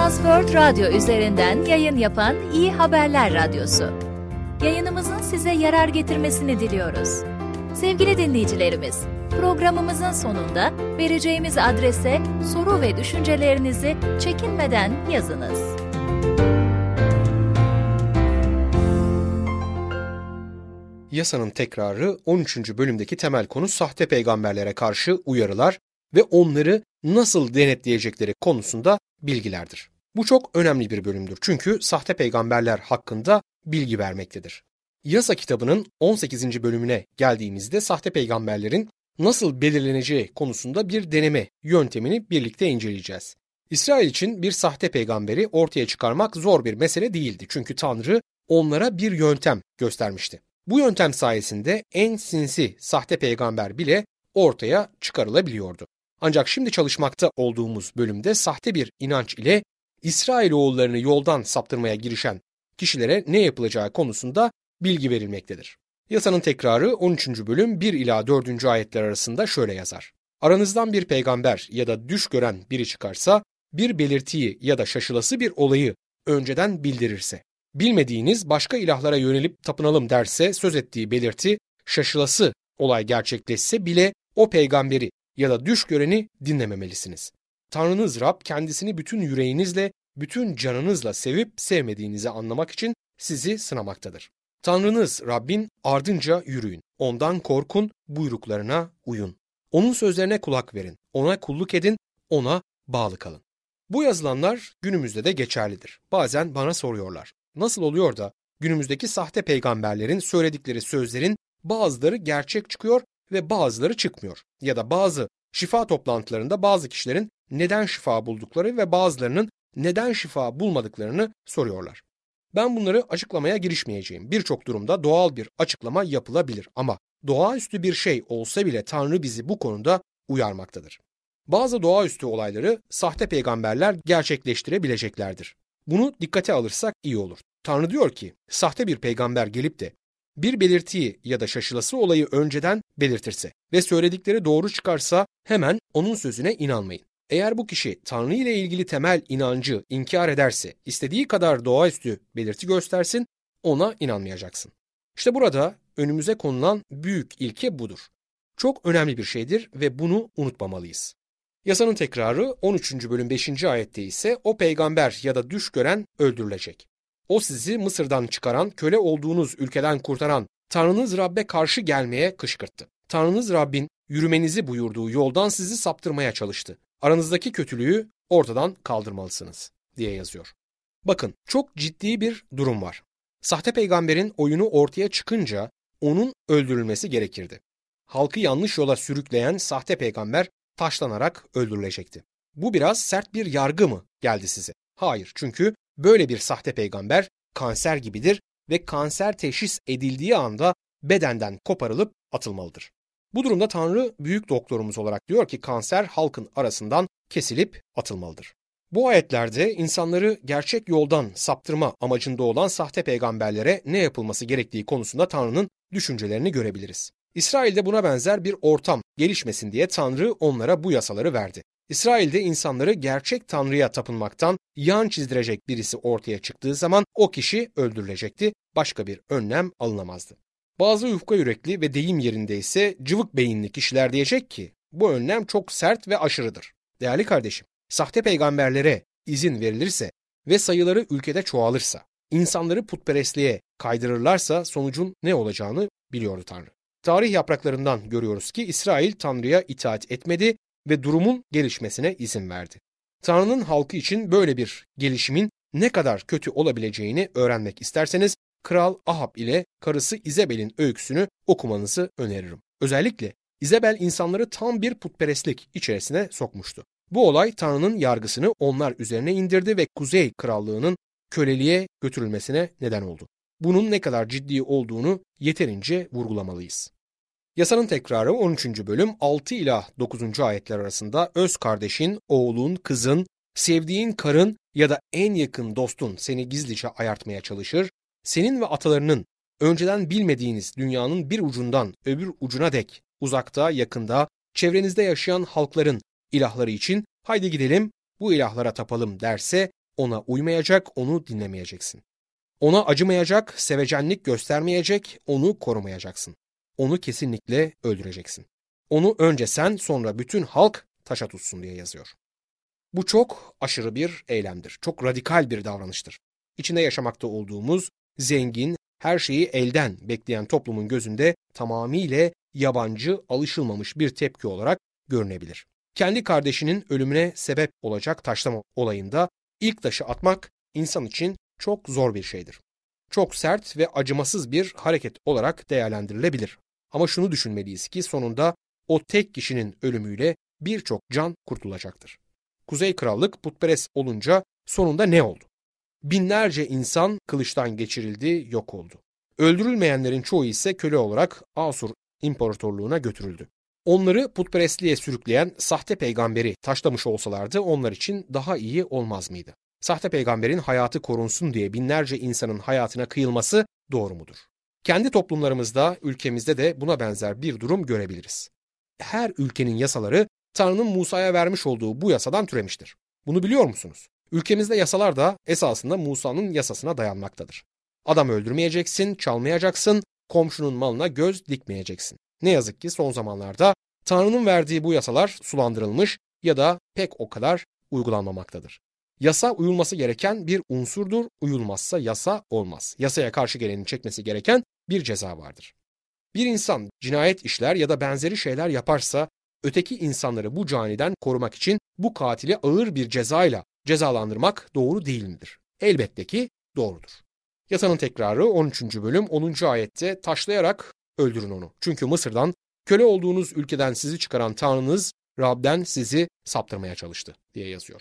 Transworld Radyo üzerinden yayın yapan İyi Haberler Radyosu. Yayınımızın size yarar getirmesini diliyoruz. Sevgili dinleyicilerimiz, programımızın sonunda vereceğimiz adrese soru ve düşüncelerinizi çekinmeden yazınız. Yasanın tekrarı 13. bölümdeki temel konu sahte peygamberlere karşı uyarılar ve onları nasıl denetleyecekleri konusunda bilgilerdir. Bu çok önemli bir bölümdür çünkü sahte peygamberler hakkında bilgi vermektedir. Yasa kitabının 18. bölümüne geldiğimizde sahte peygamberlerin nasıl belirleneceği konusunda bir deneme yöntemini birlikte inceleyeceğiz. İsrail için bir sahte peygamberi ortaya çıkarmak zor bir mesele değildi çünkü Tanrı onlara bir yöntem göstermişti. Bu yöntem sayesinde en sinsi sahte peygamber bile ortaya çıkarılabiliyordu. Ancak şimdi çalışmakta olduğumuz bölümde sahte bir inanç ile İsrailoğullarını yoldan saptırmaya girişen kişilere ne yapılacağı konusunda bilgi verilmektedir. Yasanın tekrarı 13. bölüm 1 ila 4. ayetler arasında şöyle yazar. Aranızdan bir peygamber ya da düş gören biri çıkarsa, bir belirtiyi ya da şaşılası bir olayı önceden bildirirse, bilmediğiniz başka ilahlara yönelip tapınalım derse, söz ettiği belirti, şaşılası olay gerçekleşse bile o peygamberi ya da düş göreni dinlememelisiniz. Tanrınız Rab kendisini bütün yüreğinizle, bütün canınızla sevip sevmediğinizi anlamak için sizi sınamaktadır. Tanrınız Rabbin ardınca yürüyün, ondan korkun, buyruklarına uyun. Onun sözlerine kulak verin, ona kulluk edin, ona bağlı kalın. Bu yazılanlar günümüzde de geçerlidir. Bazen bana soruyorlar, nasıl oluyor da günümüzdeki sahte peygamberlerin söyledikleri sözlerin bazıları gerçek çıkıyor ve bazıları çıkmıyor? Ya da bazı şifa toplantılarında bazı kişilerin neden şifa buldukları ve bazılarının neden şifa bulmadıklarını soruyorlar. Ben bunları açıklamaya girişmeyeceğim. Birçok durumda doğal bir açıklama yapılabilir ama doğaüstü bir şey olsa bile Tanrı bizi bu konuda uyarmaktadır. Bazı doğaüstü olayları sahte peygamberler gerçekleştirebileceklerdir. Bunu dikkate alırsak iyi olur. Tanrı diyor ki, sahte bir peygamber gelip de bir belirtiyi ya da şaşılası olayı önceden belirtirse ve söyledikleri doğru çıkarsa hemen onun sözüne inanmayın. Eğer bu kişi Tanrı ile ilgili temel inancı inkar ederse, istediği kadar doğaüstü belirti göstersin, ona inanmayacaksın. İşte burada önümüze konulan büyük ilke budur. Çok önemli bir şeydir ve bunu unutmamalıyız. Yasanın tekrarı 13. bölüm 5. ayette ise o peygamber ya da düş gören öldürülecek. O sizi Mısır'dan çıkaran, köle olduğunuz ülkeden kurtaran Tanrınız Rab'be karşı gelmeye kışkırttı. Tanrınız Rabbin yürümenizi buyurduğu yoldan sizi saptırmaya çalıştı. Aranızdaki kötülüğü ortadan kaldırmalısınız diye yazıyor. Bakın, çok ciddi bir durum var. Sahte peygamberin oyunu ortaya çıkınca onun öldürülmesi gerekirdi. Halkı yanlış yola sürükleyen sahte peygamber taşlanarak öldürülecekti. Bu biraz sert bir yargı mı geldi size? Hayır, çünkü böyle bir sahte peygamber kanser gibidir ve kanser teşhis edildiği anda bedenden koparılıp atılmalıdır. Bu durumda Tanrı büyük doktorumuz olarak diyor ki kanser halkın arasından kesilip atılmalıdır. Bu ayetlerde insanları gerçek yoldan saptırma amacında olan sahte peygamberlere ne yapılması gerektiği konusunda Tanrı'nın düşüncelerini görebiliriz. İsrail'de buna benzer bir ortam gelişmesin diye Tanrı onlara bu yasaları verdi. İsrail'de insanları gerçek Tanrı'ya tapınmaktan yan çizdirecek birisi ortaya çıktığı zaman o kişi öldürülecekti, başka bir önlem alınamazdı. Bazı yufka yürekli ve deyim yerinde ise cıvık beyinli kişiler diyecek ki bu önlem çok sert ve aşırıdır. Değerli kardeşim, sahte peygamberlere izin verilirse ve sayıları ülkede çoğalırsa, insanları putperestliğe kaydırırlarsa sonucun ne olacağını biliyordu Tanrı. Tarih yapraklarından görüyoruz ki İsrail Tanrı'ya itaat etmedi ve durumun gelişmesine izin verdi. Tanrı'nın halkı için böyle bir gelişimin ne kadar kötü olabileceğini öğrenmek isterseniz Kral Ahab ile karısı İzebel'in öyküsünü okumanızı öneririm. Özellikle İzebel insanları tam bir putperestlik içerisine sokmuştu. Bu olay Tanrı'nın yargısını onlar üzerine indirdi ve Kuzey Krallığı'nın köleliğe götürülmesine neden oldu. Bunun ne kadar ciddi olduğunu yeterince vurgulamalıyız. Yasanın tekrarı 13. bölüm 6 ila 9. ayetler arasında öz kardeşin, oğlun, kızın, sevdiğin karın ya da en yakın dostun seni gizlice ayartmaya çalışır, senin ve atalarının önceden bilmediğiniz dünyanın bir ucundan öbür ucuna dek, uzakta, yakında, çevrenizde yaşayan halkların ilahları için haydi gidelim bu ilahlara tapalım derse Ona uymayacak, onu dinlemeyeceksin. Ona acımayacak, sevecenlik göstermeyecek, onu korumayacaksın. Onu kesinlikle öldüreceksin. Onu önce sen, sonra bütün halk taşa tutsun diye yazıyor. Bu çok aşırı bir eylemdir. Çok radikal bir davranıştır. İçinde yaşamakta olduğumuz zengin, her şeyi elden bekleyen toplumun gözünde tamamıyla yabancı, alışılmamış bir tepki olarak görünebilir. Kendi kardeşinin ölümüne sebep olacak taşlama olayında ilk taşı atmak insan için çok zor bir şeydir. Çok sert ve acımasız bir hareket olarak değerlendirilebilir. Ama şunu düşünmeliyiz ki sonunda o tek kişinin ölümüyle birçok can kurtulacaktır. Kuzey Krallık putperest olunca sonunda ne oldu? Binlerce insan kılıçtan geçirildi, yok oldu. Öldürülmeyenlerin çoğu ise köle olarak Asur İmparatorluğu'na götürüldü. Onları putperestliğe sürükleyen sahte peygamberi taşlamış olsalardı onlar için daha iyi olmaz mıydı? Sahte peygamberin hayatı korunsun diye binlerce insanın hayatına kıyılması doğru mudur? Kendi toplumlarımızda, ülkemizde de buna benzer bir durum görebiliriz. Her ülkenin yasaları Tanrı'nın Musa'ya vermiş olduğu bu yasadan türemiştir. Bunu biliyor musunuz? Ülkemizde yasalar da esasında Musa'nın yasasına dayanmaktadır. Adam öldürmeyeceksin, çalmayacaksın, komşunun malına göz dikmeyeceksin. Ne yazık ki son zamanlarda Tanrı'nın verdiği bu yasalar sulandırılmış ya da pek o kadar uygulanmamaktadır. Yasa uyulması gereken bir unsurdur, uyulmazsa yasa olmaz. Yasaya karşı gelenin çekmesi gereken bir ceza vardır. Bir insan cinayet işler ya da benzeri şeyler yaparsa, öteki insanları bu caniden korumak için bu katili ağır bir cezayla cezalandırmak doğru değil midir? Elbette ki doğrudur. Yasanın tekrarı 13. bölüm 10. ayette taşlayarak öldürün onu. Çünkü Mısır'dan, köle olduğunuz ülkeden sizi çıkaran Tanrınız Rab'den sizi saptırmaya çalıştı diye yazıyor.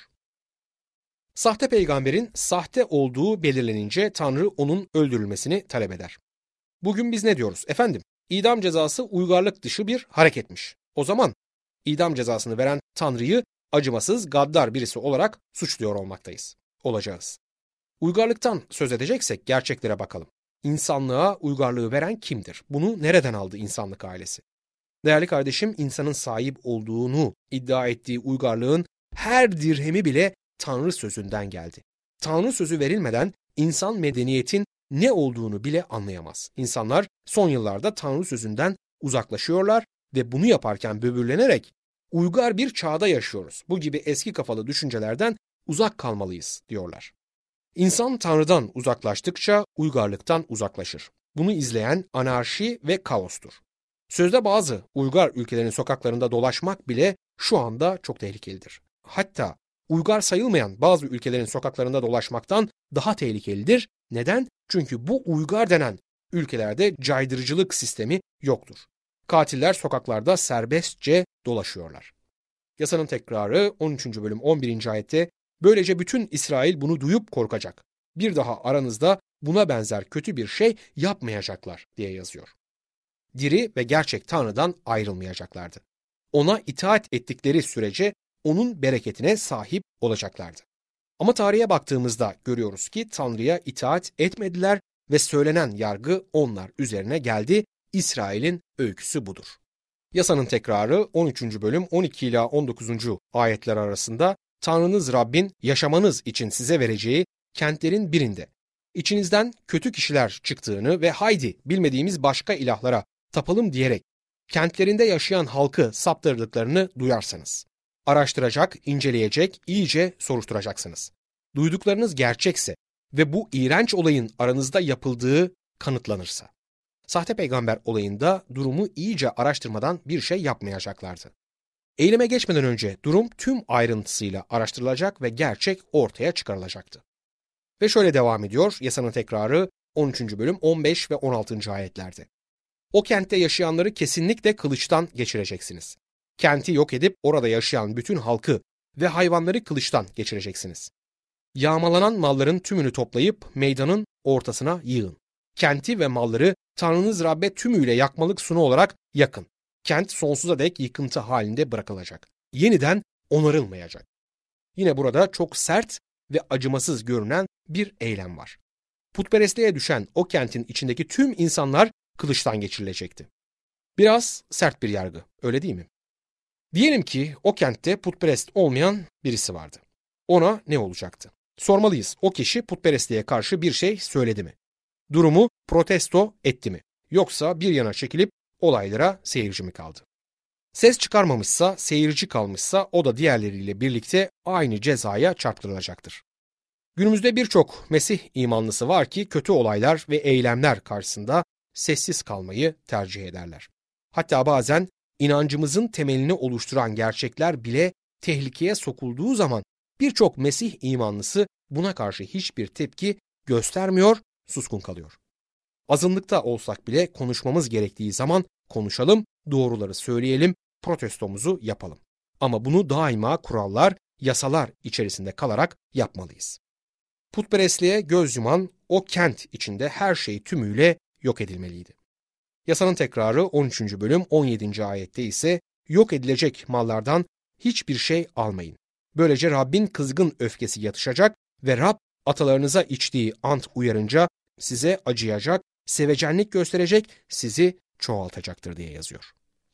Sahte peygamberin sahte olduğu belirlenince Tanrı onun öldürülmesini talep eder. Bugün biz ne diyoruz? Efendim, idam cezası uygarlık dışı bir hareketmiş. O zaman idam cezasını veren Tanrı'yı acımasız, gaddar birisi olarak suçluyor olacağız. Uygarlıktan söz edeceksek gerçeklere bakalım. İnsanlığa uygarlığı veren kimdir? Bunu nereden aldı insanlık ailesi? Değerli kardeşim, insanın sahip olduğunu iddia ettiği uygarlığın her dirhemi bile Tanrı sözünden geldi. Tanrı sözü verilmeden insan medeniyetin ne olduğunu bile anlayamaz. İnsanlar son yıllarda Tanrı sözünden uzaklaşıyorlar ve bunu yaparken böbürlenerek uygar bir çağda yaşıyoruz. Bu gibi eski kafalı düşüncelerden uzak kalmalıyız diyorlar. İnsan Tanrı'dan uzaklaştıkça uygarlıktan uzaklaşır. Bunu izleyen anarşi ve kaostur. Sözde bazı uygar ülkelerin sokaklarında dolaşmak bile şu anda çok tehlikelidir. Hatta uygar sayılmayan bazı ülkelerin sokaklarında dolaşmaktan daha tehlikelidir. Neden? Çünkü bu uygar denen ülkelerde caydırıcılık sistemi yoktur. Katiller sokaklarda serbestçe dolaşıyorlar. Yasanın tekrarı 13. bölüm 11. ayette böylece bütün İsrail bunu duyup korkacak. Bir daha aranızda buna benzer kötü bir şey yapmayacaklar diye yazıyor. Diri ve gerçek Tanrı'dan ayrılmayacaklardı. Ona itaat ettikleri sürece onun bereketine sahip olacaklardı. Ama tarihe baktığımızda görüyoruz ki Tanrı'ya itaat etmediler ve söylenen yargı onlar üzerine geldi. İsrail'in öyküsü budur. Yasanın tekrarı 13. bölüm 12 ila 19. ayetler arasında Tanrınız Rabbin yaşamanız için size vereceği kentlerin birinde içinizden kötü kişiler çıktığını ve haydi bilmediğimiz başka ilahlara tapalım diyerek kentlerinde yaşayan halkı saptırdıklarını duyarsanız, araştıracak, inceleyecek, iyice soruşturacaksınız. Duyduklarınız gerçekse ve bu iğrenç olayın aranızda yapıldığı kanıtlanırsa. Sahte peygamber olayında durumu iyice araştırmadan bir şey yapmayacaklardı. Eyleme geçmeden önce durum tüm ayrıntısıyla araştırılacak ve gerçek ortaya çıkarılacaktı. Ve şöyle devam ediyor yasanın tekrarı 13. bölüm 15 ve 16. ayetlerde. O kentte yaşayanları kesinlikle kılıçtan geçireceksiniz. Kenti yok edip orada yaşayan bütün halkı ve hayvanları kılıçtan geçireceksiniz. Yağmalanan malların tümünü toplayıp meydanın ortasına yığın. Kenti ve malları Tanrınız Rab'be tümüyle yakmalık sunu olarak yakın. Kent sonsuza dek yıkıntı halinde bırakılacak. Yeniden onarılmayacak. Yine burada çok sert ve acımasız görünen bir eylem var. Putperestliğe düşen o kentin içindeki tüm insanlar kılıçtan geçirilecekti. Biraz sert bir yargı, öyle değil mi? Diyelim ki o kentte putperest olmayan birisi vardı. Ona ne olacaktı? Sormalıyız, o kişi putperestliğe karşı bir şey söyledi mi? Durumu protesto etti mi? Yoksa bir yana çekilip olaylara seyirci mi kaldı? Ses çıkarmamışsa, seyirci kalmışsa o da diğerleriyle birlikte aynı cezaya çarptırılacaktır. Günümüzde birçok Mesih imanlısı var ki kötü olaylar ve eylemler karşısında sessiz kalmayı tercih ederler. Hatta bazen inancımızın temelini oluşturan gerçekler bile tehlikeye sokulduğu zaman birçok Mesih imanlısı buna karşı hiçbir tepki göstermiyor, suskun kalıyor. Azınlıkta olsak bile konuşmamız gerektiği zaman konuşalım, doğruları söyleyelim, protestomuzu yapalım. Ama bunu daima kurallar, yasalar içerisinde kalarak yapmalıyız. Putperestliğe göz yuman o kent içinde her şey tümüyle yok edilmeliydi. Yasanın tekrarı 13. bölüm 17. ayette ise yok edilecek mallardan hiçbir şey almayın. Böylece Rabbin kızgın öfkesi yatışacak ve Rab atalarınıza içtiği ant uyarınca size acıyacak, sevecenlik gösterecek, sizi çoğaltacaktır diye yazıyor.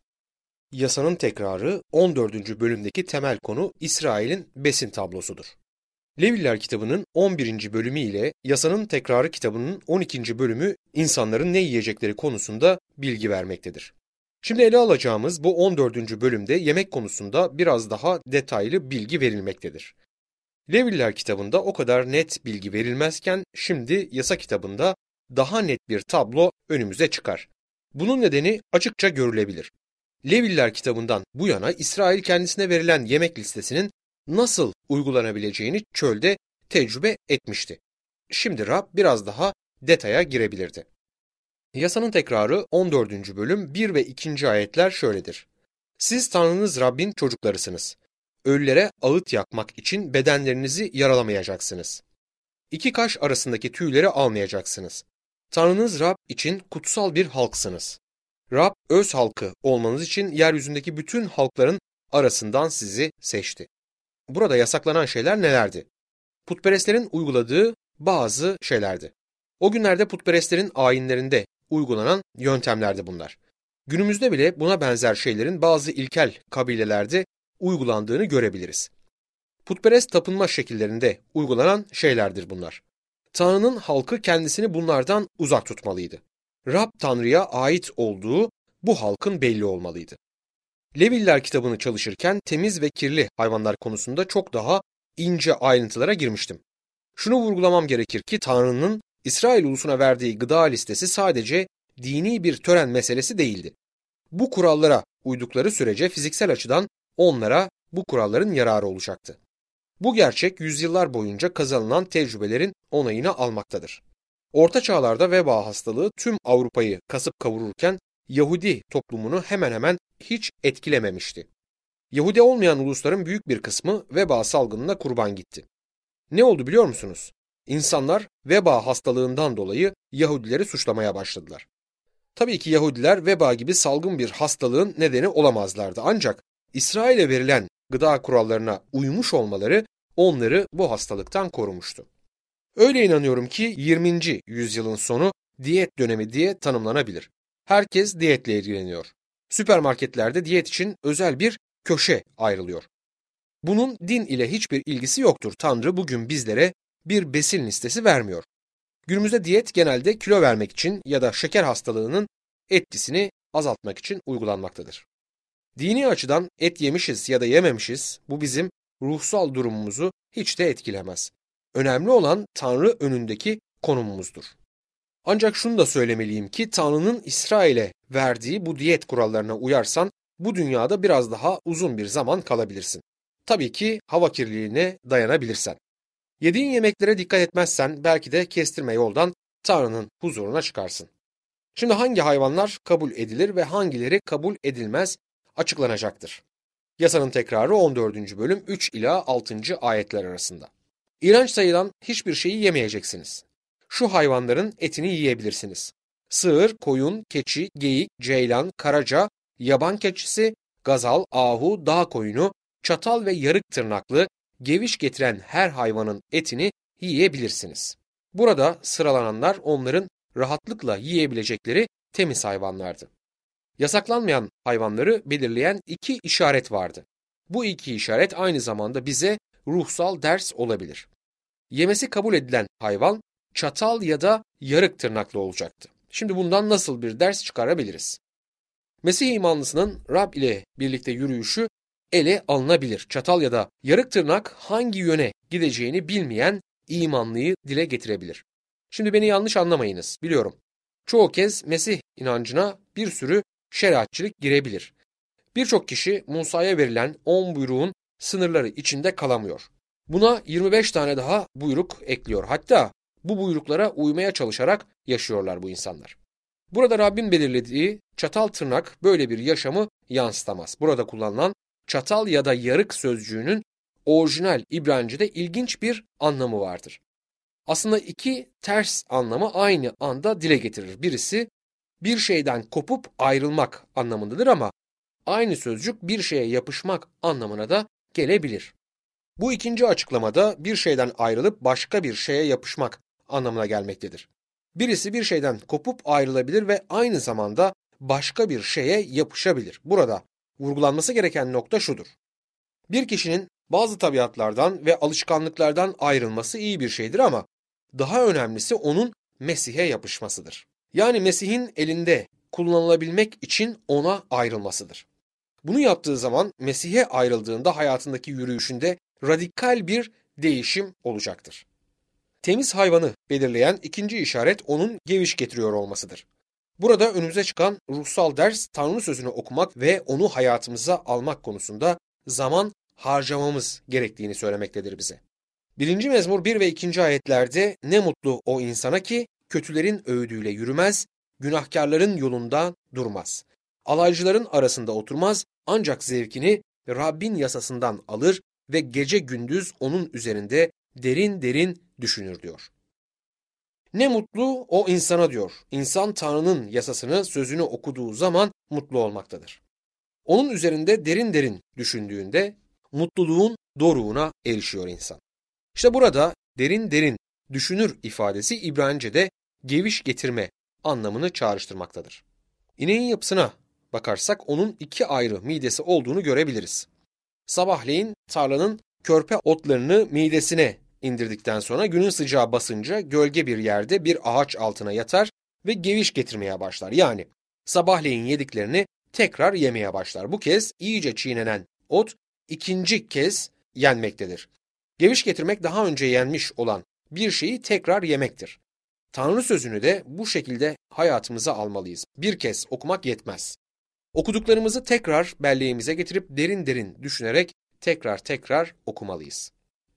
Yasanın tekrarı 14. bölümdeki temel konu İsrail'in besin tablosudur. Leviller kitabının 11. bölümü ile Yasanın tekrarı kitabının 12. bölümü insanların ne yiyecekleri konusunda bilgi vermektedir. Şimdi ele alacağımız bu 14. bölümde yemek konusunda biraz daha detaylı bilgi verilmektedir. Leviller kitabında o kadar net bilgi verilmezken şimdi yasa kitabında daha net bir tablo önümüze çıkar. Bunun nedeni açıkça görülebilir. Leviller kitabından bu yana İsrail kendisine verilen yemek listesinin nasıl uygulanabileceğini çölde tecrübe etmişti. Şimdi Rab biraz daha detaya girebilirdi. Yasanın tekrarı 14. bölüm 1 ve 2. ayetler şöyledir. Siz Tanrınız Rabbin çocuklarısınız. Ölülere ağıt yakmak için bedenlerinizi yaralamayacaksınız. İki kaş arasındaki tüyleri almayacaksınız. Tanrınız Rab için kutsal bir halksınız. Rab öz halkı olmanız için yeryüzündeki bütün halkların arasından sizi seçti. Burada yasaklanan şeyler nelerdi? Putperestlerin uyguladığı bazı şeylerdi. O günlerde putperestlerin ayinlerinde uygulanan yöntemlerdi bunlar. Günümüzde bile buna benzer şeylerin bazı ilkel kabilelerde uygulandığını görebiliriz. Putperest tapınma şekillerinde uygulanan şeylerdir bunlar. Tanrı'nın halkı kendisini bunlardan uzak tutmalıydı. Rab Tanrı'ya ait olduğu bu halkın belli olmalıydı. Leviller kitabını çalışırken temiz ve kirli hayvanlar konusunda çok daha ince ayrıntılara girmiştim. Şunu vurgulamam gerekir ki Tanrı'nın İsrail ulusuna verdiği gıda listesi sadece dini bir tören meselesi değildi. Bu kurallara uydukları sürece fiziksel açıdan onlara bu kuralların yararı olacaktı. Bu gerçek yüzyıllar boyunca kazanılan tecrübelerin onayını almaktadır. Orta çağlarda veba hastalığı tüm Avrupa'yı kasıp kavururken Yahudi toplumunu hemen hemen hiç etkilememişti. Yahudi olmayan ulusların büyük bir kısmı veba salgınına kurban gitti. Ne oldu biliyor musunuz? İnsanlar veba hastalığından dolayı Yahudileri suçlamaya başladılar. Tabii ki Yahudiler veba gibi salgın bir hastalığın nedeni olamazlardı. Ancak İsrail'e verilen gıda kurallarına uymuş olmaları onları bu hastalıktan korumuştu. Öyle inanıyorum ki 20. yüzyılın sonu diyet dönemi diye tanımlanabilir. Herkes diyetle ilgileniyor. Süpermarketlerde diyet için özel bir köşe ayrılıyor. Bunun din ile hiçbir ilgisi yoktur. Tanrı bugün bizlere bir besin listesi vermiyor. Günümüzde diyet genelde kilo vermek için ya da şeker hastalığının etkisini azaltmak için uygulanmaktadır. Dini açıdan et yemişiz ya da yememişiz, bu bizim ruhsal durumumuzu hiç de etkilemez. Önemli olan Tanrı önündeki konumumuzdur. Ancak şunu da söylemeliyim ki Tanrı'nın İsrail'e verdiği bu diyet kurallarına uyarsan bu dünyada biraz daha uzun bir zaman kalabilirsin. Tabii ki hava kirliliğine dayanabilirsen. Yediğin yemeklere dikkat etmezsen belki de kestirme yoldan Tanrı'nın huzuruna çıkarsın. Şimdi hangi hayvanlar kabul edilir ve hangileri kabul edilmez açıklanacaktır. Yasanın tekrarı 14. bölüm 3 ila 6. ayetler arasında. İğrenç sayılan hiçbir şeyi yemeyeceksiniz. Şu hayvanların etini yiyebilirsiniz. Sığır, koyun, keçi, geyik, ceylan, karaca, yaban keçisi, gazal, ahu, dağ koyunu, çatal ve yarık tırnaklı, geviş getiren her hayvanın etini yiyebilirsiniz. Burada sıralananlar onların rahatlıkla yiyebilecekleri temiz hayvanlardı. Yasaklanmayan hayvanları belirleyen iki işaret vardı. Bu iki işaret aynı zamanda bize ruhsal ders olabilir. yemesi kabul edilen hayvan çatal ya da yarık tırnaklı olacaktı. Şimdi bundan nasıl bir ders çıkarabiliriz? Mesih imanlısının Rab ile birlikte yürüyüşü ele alınabilir. Çatal ya da yarık tırnak hangi yöne gideceğini bilmeyen imanlıyı dile getirebilir. Şimdi beni yanlış anlamayınız, biliyorum. Çoğu kez Mesih inancına bir sürü şeriatçılık girebilir. Birçok kişi Musa'ya verilen 10 buyruğun sınırları içinde kalamıyor. Buna 25 tane daha buyruk ekliyor. Hatta bu buyruklara uymaya çalışarak yaşıyorlar bu insanlar. Burada Rabbin belirlediği çatal tırnak böyle bir yaşamı yansıtamaz. Burada kullanılan çatal ya da yarık sözcüğünün orijinal İbranice'de ilginç bir anlamı vardır. Aslında iki ters anlamı aynı anda dile getirir. Birisi bir şeyden kopup ayrılmak anlamındadır ama aynı sözcük bir şeye yapışmak anlamına da gelebilir. Bu ikinci açıklamada bir şeyden ayrılıp başka bir şeye yapışmak anlamına gelmektedir. Birisi bir şeyden kopup ayrılabilir ve aynı zamanda başka bir şeye yapışabilir. Burada vurgulanması gereken nokta şudur. Bir kişinin bazı tabiatlardan ve alışkanlıklardan ayrılması iyi bir şeydir ama daha önemlisi onun Mesih'e yapışmasıdır. Yani Mesih'in elinde kullanılabilmek için ona ayrılmasıdır. Bunu yaptığı zaman Mesih'e ayrıldığında hayatındaki yürüyüşünde radikal bir değişim olacaktır. Temiz hayvanı belirleyen ikinci işaret onun geviş getiriyor olmasıdır. Burada önümüze çıkan ruhsal ders Tanrı sözünü okumak ve onu hayatımıza almak konusunda zaman harcamamız gerektiğini söylemektedir bize. 1. Mezmur 1 ve 2. ayetlerde ne mutlu o insana ki kötülerin öğüdüyle yürümez, günahkarların yolunda durmaz. Alaycıların arasında oturmaz ancak zevkini Rabbin yasasından alır ve gece gündüz onun üzerinde derin derin düşünür diyor. Ne mutlu o insana diyor. İnsan Tanrı'nın yasasını, sözünü okuduğu zaman mutlu olmaktadır. Onun üzerinde derin derin düşündüğünde mutluluğun doruğuna erişiyor insan. İşte burada derin derin düşünür ifadesi İbranice'de geviş getirme anlamını çağrıştırmaktadır. İneğin yapısına bakarsak onun iki ayrı midesi olduğunu görebiliriz. Sabahleyin tarlanın körpe otlarını midesine indirdikten sonra günün sıcağı basınca gölge bir yerde bir ağaç altına yatar ve geviş getirmeye başlar. Yani sabahleyin yediklerini tekrar yemeye başlar. Bu kez iyice çiğnenen ot ikinci kez yenmektedir. Geviş getirmek daha önce yenmiş olan bir şeyi tekrar yemektir. Tanrı sözünü de bu şekilde hayatımıza almalıyız. Bir kez okumak yetmez. Okuduklarımızı tekrar belleğimize getirip derin derin düşünerek tekrar okumalıyız.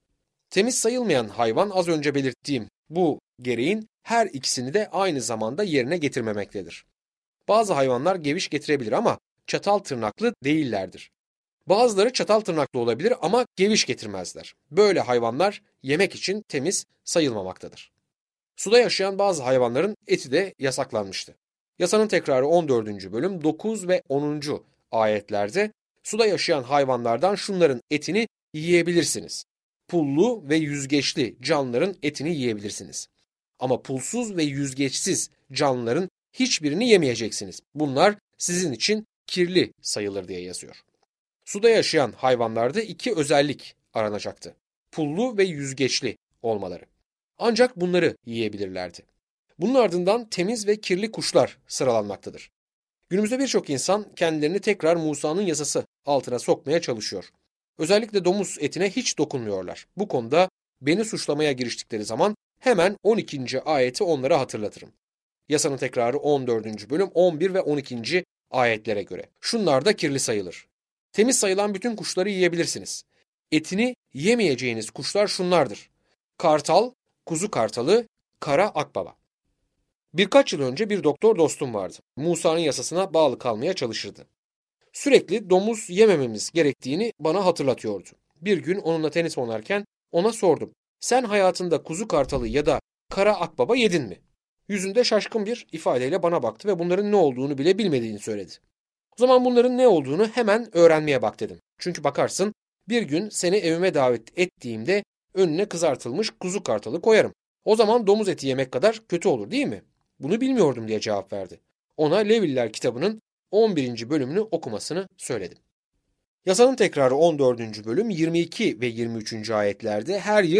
Temiz sayılmayan hayvan az önce belirttiğim bu gereğin her ikisini de aynı zamanda yerine getirmemektedir. Bazı hayvanlar geviş getirebilir ama çatal tırnaklı değillerdir. Bazıları çatal tırnaklı olabilir ama geviş getirmezler. Böyle hayvanlar yemek için temiz sayılmamaktadır. Suda yaşayan bazı hayvanların eti de yasaklanmıştı. Yasanın tekrarı 14. bölüm 9 ve 10. ayetlerde suda yaşayan hayvanlardan şunların etini yiyebilirsiniz. Pullu ve yüzgeçli canlıların etini yiyebilirsiniz. Ama pulsuz ve yüzgeçsiz canlıların hiçbirini yemeyeceksiniz. Bunlar sizin için kirli sayılır diye yazıyor. Suda yaşayan hayvanlarda iki özellik aranacaktı. Pullu ve yüzgeçli olmaları. Ancak bunları yiyebilirlerdi. Bunun ardından temiz ve kirli kuşlar sıralanmaktadır. Günümüzde birçok insan kendilerini tekrar Musa'nın yasası altına sokmaya çalışıyor. Özellikle domuz etine hiç dokunmuyorlar. Bu konuda beni suçlamaya giriştikleri zaman hemen 12. ayeti onlara hatırlatırım. Yasanın tekrarı 14. bölüm 11 ve 12. ayetlere göre. Şunlar da kirli sayılır. Temiz sayılan bütün kuşları yiyebilirsiniz. Etini yemeyeceğiniz kuşlar şunlardır. Kartal, kuzu kartalı, kara akbaba. Birkaç yıl önce bir doktor dostum vardı. Musa'nın yasasına bağlı kalmaya çalışırdı. Sürekli domuz yemememiz gerektiğini bana hatırlatıyordu. Bir gün onunla tenis oynarken ona sordum. Sen hayatında kuzu kartalı ya da kara akbaba yedin mi? Yüzünde şaşkın bir ifadeyle bana baktı ve bunların ne olduğunu bile bilmediğini söyledi. O zaman bunların ne olduğunu hemen öğrenmeye bak dedim. Çünkü bakarsın bir gün seni evime davet ettiğimde önüne kızartılmış kuzu kartalı koyarım. O zaman domuz eti yemek kadar kötü olur değil mi? Bunu bilmiyordum diye cevap verdi. Ona Levililer kitabının 11. bölümünü okumasını söyledim. Yasanın tekrarı 14. bölüm 22 ve 23. ayetlerde her yıl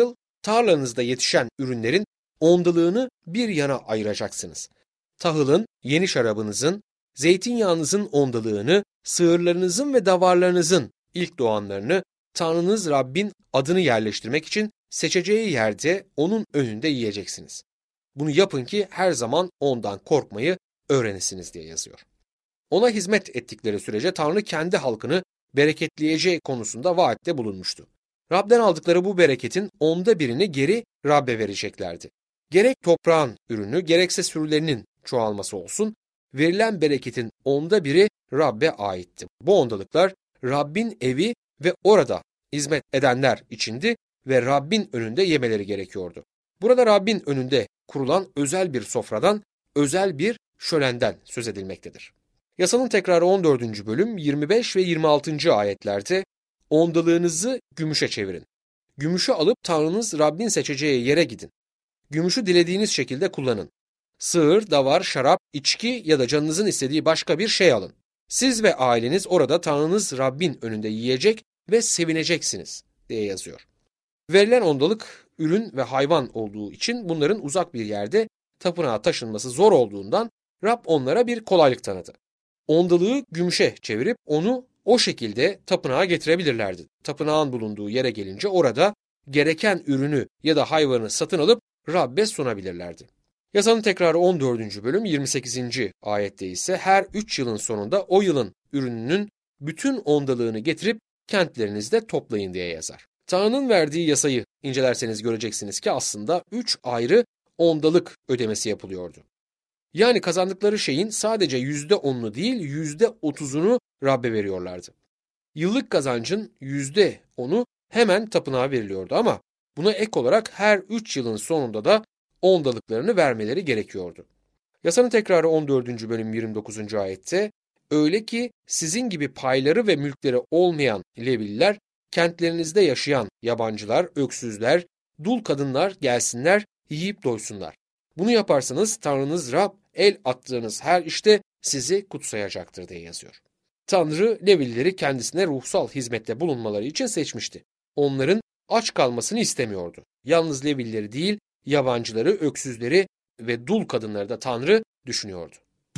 tarlanızda yetişen ürünlerin ondalığını bir yana ayıracaksınız. Tahılın, yeni şarabınızın, zeytinyağınızın ondalığını, sığırlarınızın ve davarlarınızın ilk doğanlarını Tanrınız Rabbin adını yerleştirmek için seçeceği yerde onun önünde yiyeceksiniz. Bunu yapın ki her zaman ondan korkmayı öğrenesiniz diye yazıyor. Ona hizmet ettikleri sürece Tanrı kendi halkını bereketleyeceği konusunda vaatte bulunmuştu. Rab'den aldıkları bu bereketin 1/10'ını geri Rab'be vereceklerdi. Gerek toprağın ürünü, gerekse sürülerinin çoğalması olsun, verilen bereketin 1/10'ı Rab'be aitti. Bu ondalıklar Rabbin evi ve orada hizmet edenler içindi ve Rabbin önünde yemeleri gerekiyordu. Burada Rabbin önünde kurulan özel bir sofradan, özel bir şölenden söz edilmektedir. Yasanın tekrarı 14. bölüm 25 ve 26. ayetlerde ondalığınızı gümüşe çevirin. Gümüşü alıp Tanrınız Rabbin seçeceği yere gidin. Gümüşü dilediğiniz şekilde kullanın. Sığır, davar, şarap, içki ya da canınızın istediği başka bir şey alın. Siz ve aileniz orada Tanrınız Rabbin önünde yiyecek ve sevineceksiniz diye yazıyor. Verilen ondalık ürün ve hayvan olduğu için bunların uzak bir yerde tapınağa taşınması zor olduğundan Rab onlara bir kolaylık tanıdı. Ondalığı gümüşe çevirip onu o şekilde tapınağa getirebilirlerdi. Tapınağın bulunduğu yere gelince orada gereken ürünü ya da hayvanı satın alıp Rab'be sunabilirlerdi. Yasanın tekrarı 14. bölüm 28. ayette ise her 3 yılın sonunda o yılın ürününün bütün ondalığını getirip kentlerinizde toplayın diye yazar. Tanrı'nın verdiği yasayı incelerseniz göreceksiniz ki aslında 3 ayrı ondalık ödemesi yapılıyordu. Yani kazandıkları şeyin sadece %10'unu değil %30'unu Rab'be veriyorlardı. Yıllık kazancın %10'u hemen tapınağa veriliyordu ama buna ek olarak her 3 yılın sonunda da ondalıklarını vermeleri gerekiyordu. Yasanın tekrarı 14. bölüm 29. ayette öyle ki sizin gibi payları ve mülkleri olmayan Levililer, kentlerinizde yaşayan yabancılar, öksüzler, dul kadınlar gelsinler, yiyip doysunlar. Bunu yaparsanız Tanrınız Rab el attığınız her işte sizi kutsayacaktır diye yazıyor. Tanrı Levilileri kendisine ruhsal hizmette bulunmaları için seçmişti. Onların aç kalmasını istemiyordu. Yalnız Levilileri değil, yabancıları, öksüzleri ve dul kadınları da Tanrı düşünüyordu.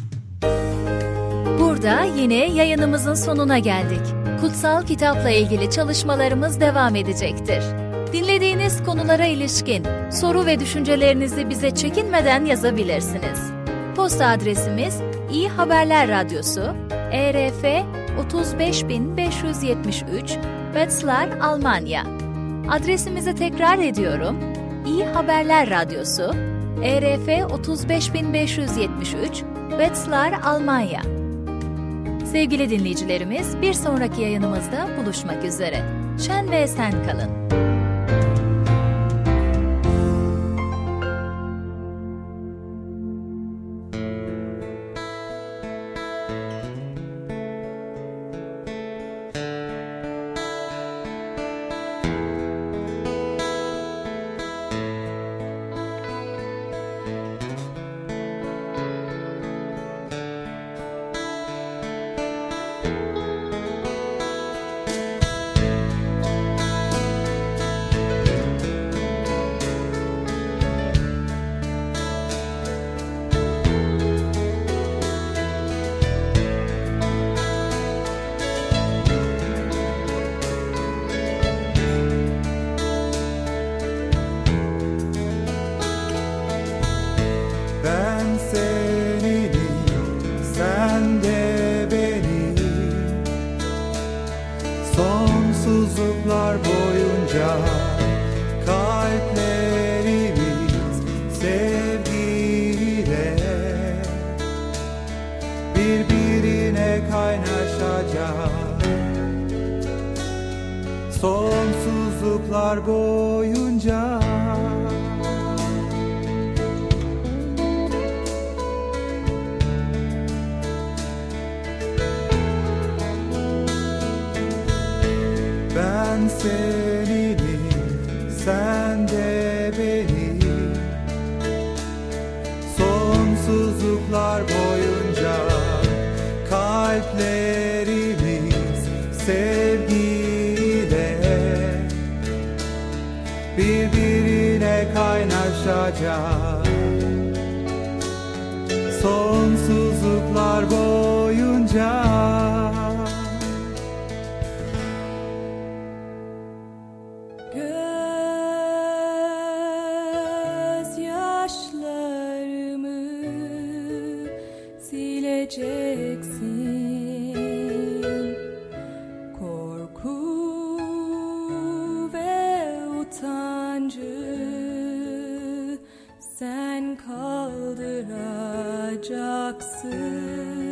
Burada yine yayınımızın sonuna geldik. Kutsal kitapla ilgili çalışmalarımız devam edecektir. Dinlediğiniz konulara ilişkin soru ve düşüncelerinizi bize çekinmeden yazabilirsiniz. Posta adresimiz İyi Haberler Radyosu, ERF 35573, Wetzlar, Almanya. Adresimizi tekrar ediyorum. İyi Haberler Radyosu, ERF 35573, Wetzlar, Almanya. Sevgili dinleyicilerimiz, bir sonraki yayınımızda buluşmak üzere. Şen ve esen kalın. Sonsuzluklar boyunca kalplerimiz sevgiyle birbirine kaynaşacak. Sonsuzluklar boyunca ben seninim, sen de benim. Sonsuzluklar boyunca kalplerimiz sevgiyle birbirine sonsuzluklar boyunca. Sileceksin korku ve utancı, sen kaldıracaksın.